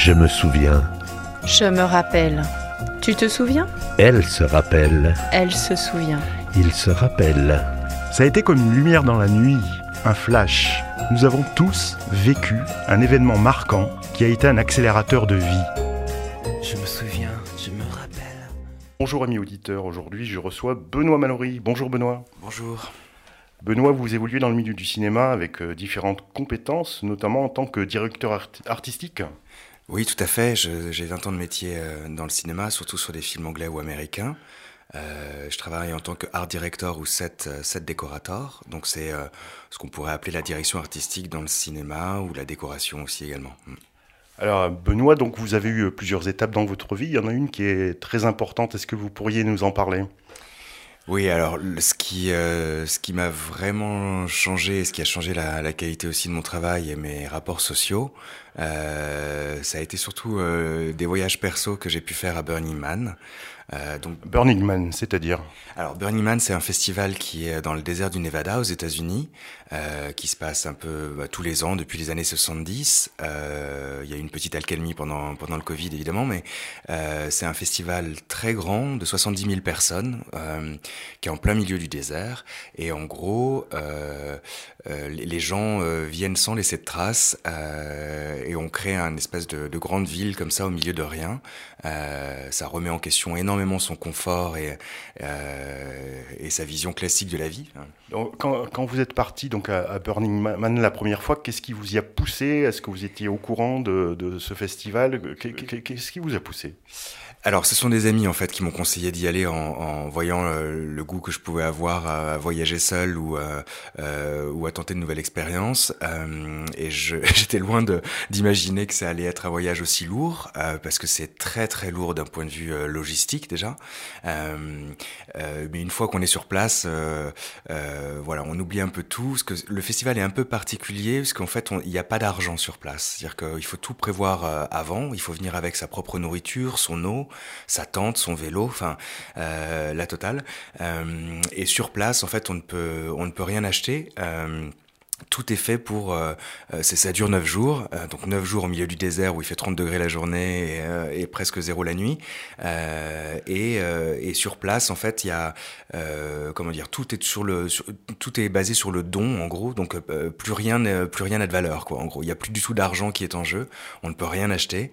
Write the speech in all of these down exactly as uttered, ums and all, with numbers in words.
Je me souviens. Je me rappelle. Tu te souviens ? Elle se rappelle. Elle se souvient. Il se rappelle. Ça a été comme une lumière dans la nuit, un flash. Nous avons tous vécu un événement marquant qui a été un accélérateur de vie. Je me souviens, je me rappelle. Bonjour amis auditeurs, aujourd'hui je reçois Benoît Mallory. Bonjour Benoît. Bonjour. Benoît, vous évoluez dans le milieu du cinéma avec euh, différentes compétences, notamment en tant que directeur art- artistique. Oui, tout à fait. Je, j'ai vingt ans de métier euh, dans le cinéma, surtout sur des films anglais ou américains. Euh, je travaille en tant que art director ou set, euh, set décorateur. Donc c'est euh, ce qu'on pourrait appeler la direction artistique dans le cinéma ou la décoration aussi également. Mm. Alors Benoît, donc vous avez eu plusieurs étapes dans votre vie. Il y en a une qui est très importante. Est-ce que vous pourriez nous en parler ? Oui, alors le- ce qui, euh, ce qui m'a vraiment changé, ce qui a changé la, la qualité aussi de mon travail et mes rapports sociaux, euh, ça a été surtout euh, des voyages perso que j'ai pu faire à Burning Man. Euh, donc, Burning Man, c'est-à-dire ? alors Burning Man, c'est un festival qui est dans le désert du Nevada aux États-Unis, euh, qui se passe un peu bah, tous les ans depuis les années soixante-dix. Euh, il y a eu une petite accalmie pendant pendant le Covid évidemment, mais euh, c'est un festival très grand de soixante-dix mille personnes, euh, qui est en plein milieu du désert. Et en gros, euh, euh, les, les gens euh, viennent sans laisser de traces, euh, et on crée un espèce de, de grande ville comme ça au milieu de rien. Euh, ça remet en question énormément son confort et, euh, et sa vision classique de la vie. Donc, quand, quand vous êtes parti donc, à, à Burning Man la première fois, qu'est-ce qui vous y a poussé ? Est-ce que vous étiez au courant de, de ce festival ? Qu'est-ce qui vous a poussé ? Alors, ce sont des amis en fait qui m'ont conseillé d'y aller en, en voyant le, le goût que je pouvais avoir à voyager seul ou à, euh, ou à tenter de nouvelles expériences. Euh, et je, j'étais loin de, d'imaginer que ça allait être un voyage aussi lourd, euh, parce que c'est très très lourd d'un point de vue euh, logistique déjà. Euh, euh, mais une fois qu'on est sur place, euh, euh, voilà, on oublie un peu tout. Parce que le festival est un peu particulier parce qu'en fait, on, il n'y a pas d'argent sur place. C'est-à-dire qu'il faut tout prévoir euh, avant. Il faut venir avec sa propre nourriture, son eau, sa tente, son vélo, enfin euh, la totale. Euh, et sur place, en fait, on ne peut on ne peut rien acheter. Euh, Tout est fait pour... Euh, c'est, ça dure neuf jours, euh, donc neuf jours au milieu du désert où il fait trente degrés la journée et, euh, et presque zéro la nuit. Euh, et, euh, et sur place, en fait, il y a... Euh, comment dire, tout est, sur le, sur, tout est basé sur le don, en gros. Donc, euh, plus rien n'a plus rien n'a de valeur, quoi. En gros, il n'y a plus du tout d'argent qui est en jeu. On ne peut rien acheter.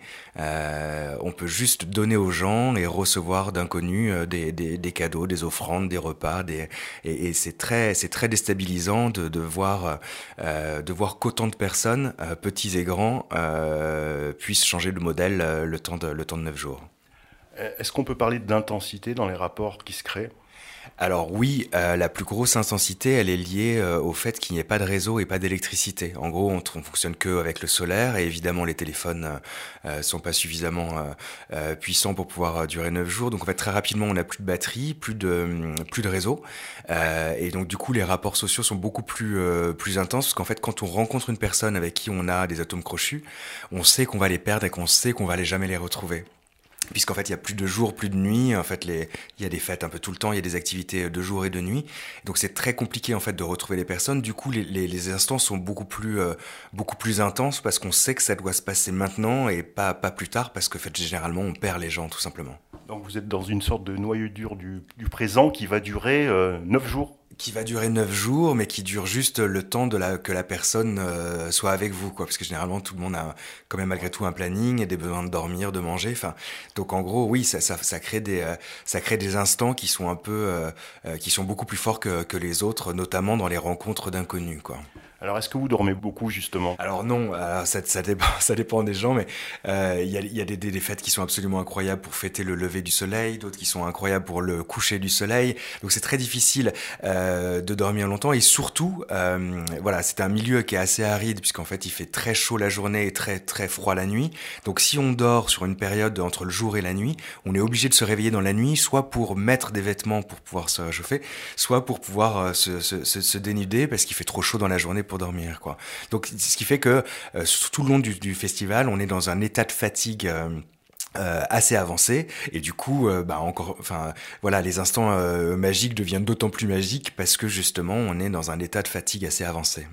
Euh, on peut juste donner aux gens et recevoir d'inconnus euh, des, des, des cadeaux, des offrandes, des repas. Des, et, et c'est, très, c'est très déstabilisant de, de voir... Euh, de voir qu'autant de personnes, euh, petits et grands, euh, puissent changer de modèle euh, le temps de, le temps de neuf jours. Est-ce qu'on peut parler d'intensité dans les rapports qui se créent ? Alors oui, euh, la plus grosse intensité, elle est liée euh, au fait qu'il n'y ait pas de réseau et pas d'électricité. En gros, on, on fonctionne que avec le solaire et évidemment les téléphones euh, sont pas suffisamment euh, euh, puissants pour pouvoir euh, durer neuf jours. Donc en fait très rapidement, on n'a plus de batterie, plus de plus de réseau, euh, et donc du coup les rapports sociaux sont beaucoup plus euh, plus intenses parce qu'en fait quand on rencontre une personne avec qui on a des atomes crochus, on sait qu'on va les perdre et qu'on sait qu'on va aller jamais les retrouver. Puisqu'en fait, il y a plus de jours, plus de nuits. En fait, les, il y a des fêtes un peu tout le temps. Il y a des activités de jour et de nuit. Donc, c'est très compliqué en fait de retrouver les personnes. Du coup, les, les, les instants sont beaucoup plus, euh, beaucoup plus intenses parce qu'on sait que ça doit se passer maintenant et pas, pas plus tard parce que en fait, généralement, on perd les gens tout simplement. Donc, vous êtes dans une sorte de noyau dur du, du présent qui va durer euh, neuf jours. Qui va durer neuf jours, mais qui dure juste le temps de la, que la personne euh, soit avec vous, quoi. Parce que généralement, tout le monde a quand même malgré tout un planning et des besoins de dormir, de manger. Enfin, donc en gros, oui, ça, ça, ça crée des, euh, ça crée des instants qui sont un peu, euh, euh, qui sont beaucoup plus forts que, que les autres, notamment dans les rencontres d'inconnus, quoi. Alors, est-ce que vous dormez beaucoup, justement ? Alors non, alors ça, ça, dépend, ça dépend des gens, mais euh, il y a, y a des, des, des fêtes qui sont absolument incroyables pour fêter le lever du soleil, d'autres qui sont incroyables pour le coucher du soleil. Donc c'est très difficile euh, de dormir longtemps et surtout, euh, voilà, c'est un milieu qui est assez aride puisqu'en fait il fait très chaud la journée et très très froid la nuit. Donc si on dort sur une période entre le jour et la nuit, on est obligé de se réveiller dans la nuit, soit pour mettre des vêtements pour pouvoir se réchauffer, soit pour pouvoir euh, se, se, se, se dénuder parce qu'il fait trop chaud dans la journée pour dormir, quoi. Donc ce qui fait que euh, tout le long du, du festival, on est dans un état de fatigue euh, euh, assez avancé et du coup, euh, bah encore, enfin voilà, les instants euh, magiques deviennent d'autant plus magiques parce que justement, on est dans un état de fatigue assez avancé.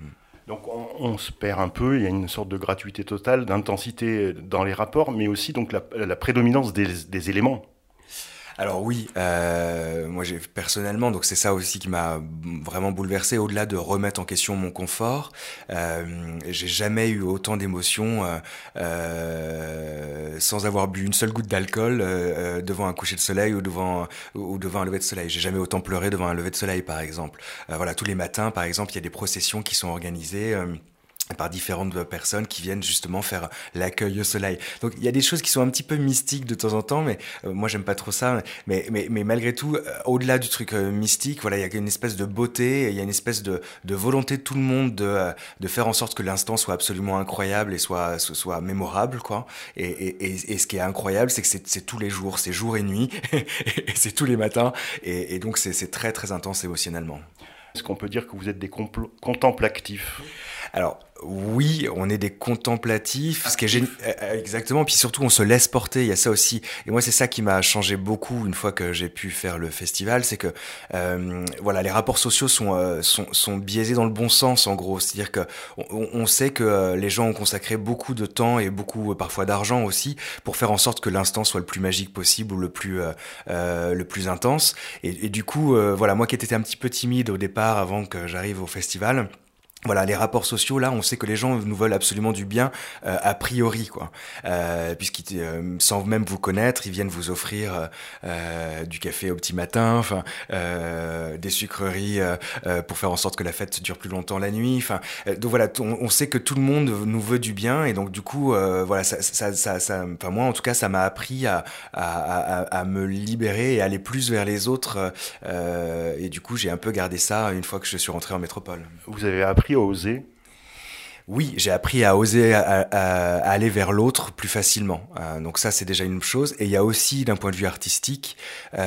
Donc on, on se perd un peu, il y a une sorte de gratuité totale, d'intensité dans les rapports, mais aussi donc la, la prédominance des, des éléments. Alors oui, euh, moi j'ai personnellement, donc c'est ça aussi qui m'a vraiment bouleversé, au-delà de remettre en question mon confort, euh, j'ai jamais eu autant d'émotions euh, euh, sans avoir bu une seule goutte d'alcool euh, devant un coucher de soleil ou devant, ou devant un lever de soleil. J'ai jamais autant pleuré devant un lever de soleil, par exemple. Euh, voilà, tous les matins, par exemple, il y a des processions qui sont organisées euh, par différentes personnes qui viennent justement faire l'accueil au soleil. Donc il y a des choses qui sont un petit peu mystiques de temps en temps, mais euh, moi j'aime pas trop ça. Mais mais mais malgré tout, euh, au-delà du truc euh, mystique, voilà, il y a une espèce de beauté, il y a une espèce de de volonté de tout le monde de euh, de faire en sorte que l'instant soit absolument incroyable et soit soit, soit mémorable, quoi. Et, et et et ce qui est incroyable, c'est que c'est c'est tous les jours, c'est jour et nuit, et c'est tous les matins, et, et donc c'est c'est très très intense émotionnellement. Est-ce qu'on peut dire que vous êtes des compl- contemplatifs ? Alors oui, on est des contemplatifs, ce qui est génial, exactement. Puis surtout, on se laisse porter. Il y a ça aussi. Et moi, c'est ça qui m'a changé beaucoup une fois que j'ai pu faire le festival, c'est que euh, voilà, les rapports sociaux sont euh, sont sont biaisés dans le bon sens, en gros. C'est-à-dire que on, on sait que euh, les gens ont consacré beaucoup de temps et beaucoup euh, parfois d'argent aussi pour faire en sorte que l'instant soit le plus magique possible ou le plus euh, euh, le plus intense. Et, et du coup, euh, voilà, moi qui étais un petit peu timide au départ avant que j'arrive au festival. Voilà, les rapports sociaux, là, on sait que les gens nous veulent absolument du bien, euh, a priori, quoi. Euh, puisqu'ils, euh, sans même vous connaître, ils viennent vous offrir euh, du café au petit matin, enfin, euh, des sucreries euh, euh, pour faire en sorte que la fête dure plus longtemps la nuit. Enfin, euh, donc voilà, on, on sait que tout le monde nous veut du bien, et donc du coup, euh, voilà, ça, ça, ça, ça, enfin moi, en tout cas, ça m'a appris à, à, à, à me libérer et aller plus vers les autres. Euh, et du coup, j'ai un peu gardé ça une fois que je suis rentré en métropole. Vous avez appris à oser ? Oui, j'ai appris à oser à, à, à aller vers l'autre plus facilement. Euh, donc ça, c'est déjà une chose. Et il y a aussi, d'un point de vue artistique,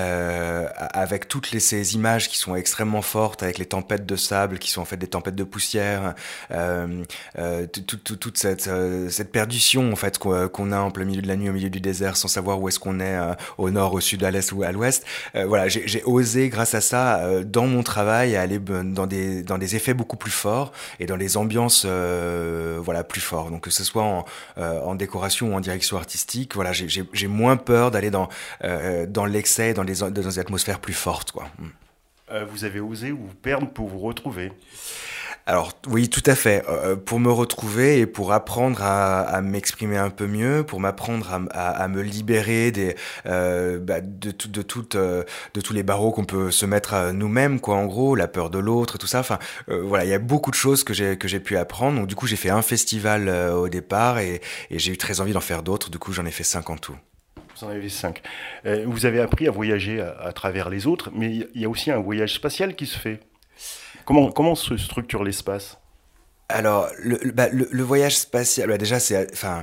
euh, avec toutes les, ces images qui sont extrêmement fortes, avec les tempêtes de sable qui sont en fait des tempêtes de poussière, euh, euh, toute, toute, toute cette, euh, cette perdition en fait qu'on, qu'on a en plein milieu de la nuit, au milieu du désert, sans savoir où est-ce qu'on est, euh, au nord, au sud, à l'est ou à l'ouest. Euh, voilà, j'ai, j'ai osé, grâce à ça, euh, dans mon travail, aller dans des, dans des effets beaucoup plus forts et dans des ambiances euh, Euh, voilà, plus fort. Donc que ce soit en, euh, en décoration ou en direction artistique, voilà, j'ai, j'ai, j'ai moins peur d'aller dans, euh, dans l'excès, dans des, dans des atmosphères plus fortes, quoi. Euh, vous avez osé vous perdre pour vous retrouver ? Alors oui, tout à fait. Euh, pour me retrouver et pour apprendre à, à m'exprimer un peu mieux, pour m'apprendre à, à, à me libérer des, euh, bah, de, tout, de, tout, euh, de tous les barreaux qu'on peut se mettre à nous-mêmes, quoi. En gros, la peur de l'autre, tout ça. Enfin, euh, voilà, il y a beaucoup de choses que j'ai que j'ai pu apprendre. Donc du coup, j'ai fait un festival euh, au départ et, et j'ai eu très envie d'en faire d'autres. Du coup, j'en ai fait cinq en tout. Vous en avez cinq. Euh, vous avez appris à voyager à, à travers les autres, mais il y a aussi un voyage spatial qui se fait. Comment, comment se structure l'espace ? Alors, le, le, bah, le, le voyage spatial, bah déjà, c'est, enfin,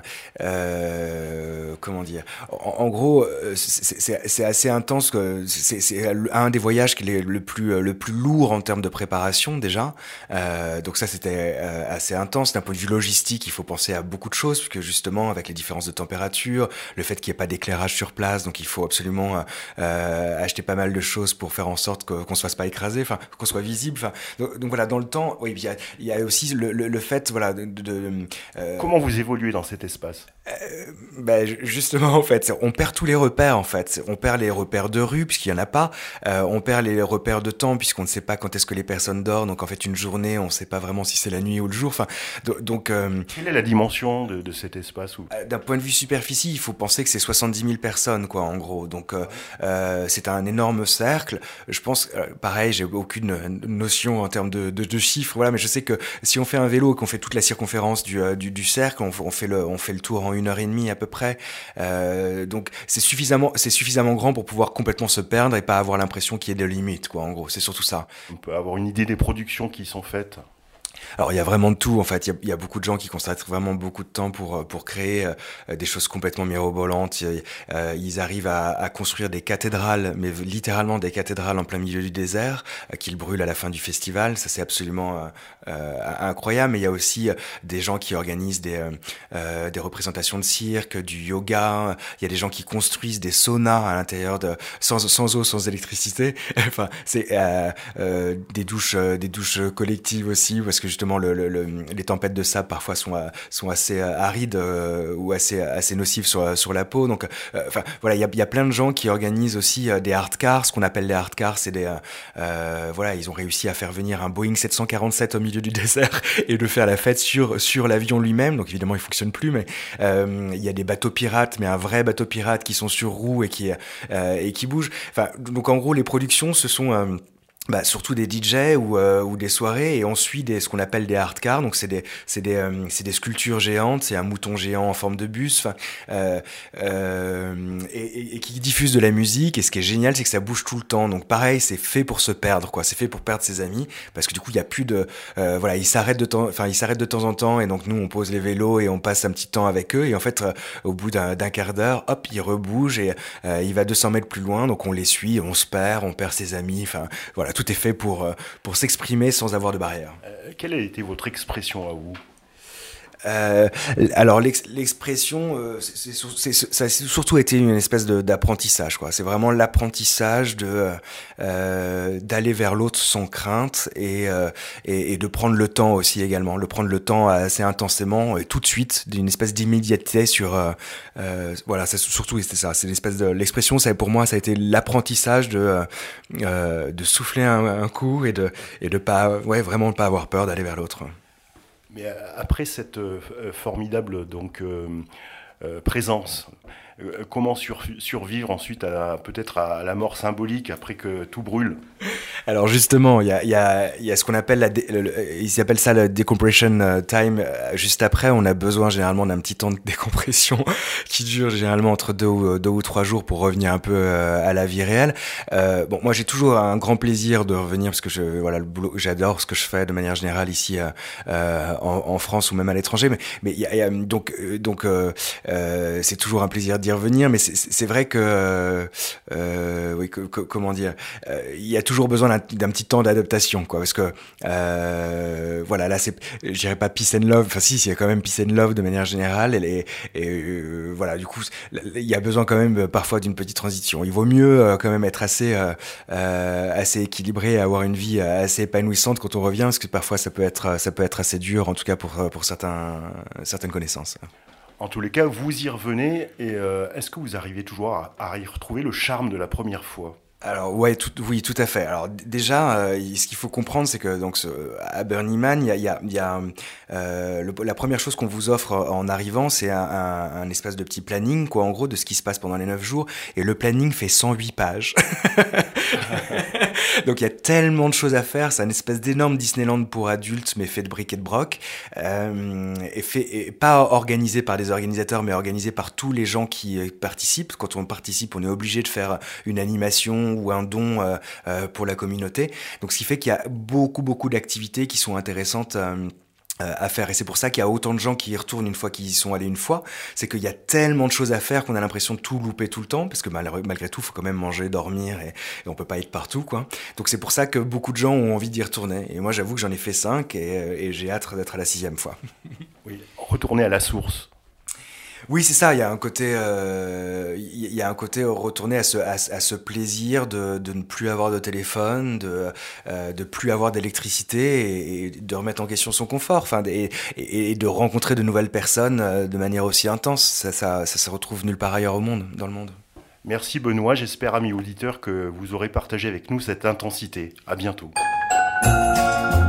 euh, comment dire, en, en gros, c'est, c'est, c'est assez intense. Que c'est, c'est un des voyages qui est le plus, le plus lourd en termes de préparation déjà. Euh, donc ça, c'était euh, assez intense d'un point de vue logistique. Il faut penser à beaucoup de choses, puisque justement, avec les différences de température, le fait qu'il n'y ait pas d'éclairage sur place, donc il faut absolument euh, acheter pas mal de choses pour faire en sorte que, qu'on se fasse pas écraser, enfin, qu'on soit visible. Enfin, donc, donc voilà, dans le temps, oui, il y a, il y a aussi le Le, le fait, voilà, de... de euh... Comment vous évoluez dans cet espace ? euh, ben, justement, en fait, on perd tous les repères, en fait. On perd les repères de rue, puisqu'il n'y en a pas. Euh, on perd les repères de temps, puisqu'on ne sait pas quand est-ce que les personnes dorment. Donc, en fait, une journée, on ne sait pas vraiment si c'est la nuit ou le jour. Enfin, donc... Euh, Quelle est la dimension de, de cet espace où... D'un point de vue superficie, il faut penser que c'est soixante-dix mille personnes, quoi, en gros. Donc, euh, euh, c'est un énorme cercle. Je pense, euh, pareil, j'ai aucune notion en termes de, de, de chiffres, voilà, mais je sais que si on fait un vélo et qu'on fait toute la circonférence du, euh, du, du cercle, on, on, fait le, on fait le tour en une heure et demie à peu près. Euh, donc c'est suffisamment, c'est suffisamment grand pour pouvoir complètement se perdre et pas avoir l'impression qu'il y ait de limites, quoi. En gros, c'est surtout ça. On peut avoir une idée des productions qui sont faites. Alors il y a vraiment de tout en fait, il y a, il y a beaucoup de gens qui consacrent vraiment beaucoup de temps pour pour créer euh, des choses complètement mirobolantes. Euh, ils arrivent à, à construire des cathédrales, mais littéralement des cathédrales en plein milieu du désert, euh, qu'ils brûlent à la fin du festival. Ça c'est absolument euh, euh, incroyable. Mais il y a aussi euh, des gens qui organisent des euh, des représentations de cirque, du yoga. Il y a des gens qui construisent des saunas à l'intérieur de sans sans eau, sans électricité. Enfin c'est euh, euh, des douches euh, des douches collectives aussi, parce que que justement le, le, le, les tempêtes de sable parfois sont, sont assez arides euh, ou assez, assez nocives sur, sur la peau. Donc enfin euh, voilà, il y a, y a plein de gens qui organisent aussi euh, des hard cars. Ce qu'on appelle les hard cars, c'est des euh, voilà, ils ont réussi à faire venir un Boeing sept cent quarante-sept au milieu du désert et de faire la fête sur, sur l'avion lui-même. Donc évidemment il fonctionne plus, mais euh, il y a des bateaux pirates, mais un vrai bateau pirate qui sont sur roues et qui, euh, et qui bougent. Enfin, donc en gros les productions ce sont euh, bah, surtout des D J ou, euh, ou des soirées, et on suit des, ce qu'on appelle des hard cars. Donc c'est des, c'est des, euh, c'est des sculptures géantes, c'est un mouton géant en forme de bus, enfin, euh, euh, et, et, et qui diffusent de la musique. Et ce qui est génial, c'est que ça bouge tout le temps. Donc pareil, c'est fait pour se perdre, quoi. C'est fait pour perdre ses amis, parce que du coup il y a plus de, euh, voilà, ils s'arrêtent de temps, enfin ils s'arrêtent de temps en temps, et donc nous on pose les vélos et on passe un petit temps avec eux. Et en fait, euh, au bout d'un, d'un quart d'heure, hop, ils rebougent et euh, il va deux cents mètres plus loin. Donc on les suit, on se perd, on perd ses amis. Enfin voilà. Tout est fait pour, pour s'exprimer sans avoir de barrière. Euh, quelle a été votre expression à vous ? Euh, alors l'ex- l'expression, euh, c'est, c'est, c'est, ça a surtout été une espèce de, d'apprentissage, quoi. C'est vraiment l'apprentissage de euh, d'aller vers l'autre sans crainte et, euh, et et de prendre le temps aussi également, de prendre le temps assez intensément et tout de suite, d'une espèce d'immédiateté sur euh, euh, voilà, c'est surtout c'était ça, c'est l'espèce de l'expression, ça pour moi ça a été l'apprentissage de euh, de souffler un, un coup et de et de pas ouais vraiment pas avoir peur d'aller vers l'autre. Mais après cette euh, formidable donc, euh, euh, présence, euh, comment sur, survivre ensuite à la, peut-être à la mort symbolique après que tout brûle ? Alors justement, il y a, y, a, y a ce qu'on appelle, la dé, le, le, ils appellent ça le decompression time. Juste après, on a besoin généralement d'un petit temps de décompression qui dure généralement entre deux ou, deux ou trois jours pour revenir un peu à la vie réelle. Euh, bon, moi j'ai toujours un grand plaisir de revenir parce que je, voilà, le boulot, j'adore ce que je fais de manière générale ici euh, en, en France ou même à l'étranger. Mais, mais y a, y a, donc, donc euh, euh, c'est toujours un plaisir d'y revenir. Mais c'est, c'est vrai que, euh, oui, que, que, comment dire, il y a toujours besoin d'un, d'un petit temps d'adaptation, quoi, parce que euh, voilà, là c'est, je dirais pas peace and love, enfin si, il y a quand même peace and love de manière générale, et, et, et euh, voilà, du coup il y a besoin quand même parfois d'une petite transition. Il vaut mieux euh, quand même être assez euh, euh, assez équilibré, avoir une vie assez épanouissante quand on revient, parce que parfois ça peut être ça peut être assez dur, en tout cas pour pour certains certaines connaissances. En tous les cas, vous y revenez, et euh, est-ce que vous arrivez toujours à, à y retrouver le charme de la première fois ? Alors ouais, tout, oui, tout à fait. Alors d- déjà, euh, ce qu'il faut comprendre, c'est que donc ce, à Burning Man, il y a, il y a, il y a euh, le, la première chose qu'on vous offre en arrivant, c'est un, un, un espèce de petit planning, quoi, en gros, de ce qui se passe pendant les neuf jours. Et le planning fait cent huit pages. Donc il y a tellement de choses à faire. C'est une espèce d'énorme Disneyland pour adultes, mais fait de briques et de broc, euh, et fait et pas organisé par des organisateurs, mais organisé par tous les gens qui participent. Quand on participe, on est obligé de faire une animation ou un don euh, euh, pour la communauté. Donc ce qui fait qu'il y a beaucoup beaucoup d'activités qui sont intéressantes euh, à faire, et c'est pour ça qu'il y a autant de gens qui y retournent une fois qu'ils y sont allés une fois. C'est qu'il y a tellement de choses à faire qu'on a l'impression de tout louper tout le temps, parce que malgré, malgré tout, il faut quand même manger, dormir, et, et on peut pas être partout, quoi. Donc c'est pour ça que beaucoup de gens ont envie d'y retourner, et moi j'avoue que j'en ai fait cinq, et, et j'ai hâte d'être à la sixième fois. Oui, retourner à la source. Oui, c'est ça. Il y a un côté, euh, il y a un côté retourner à ce, à, à ce plaisir de, de ne plus avoir de téléphone, de, euh, de plus avoir d'électricité, et, et de remettre en question son confort. Enfin, et, et, et de rencontrer de nouvelles personnes de manière aussi intense. Ça, ça, ça se retrouve nulle part ailleurs au monde, dans le monde. Merci Benoît. J'espère, amis auditeurs, que vous aurez partagé avec nous cette intensité. À bientôt.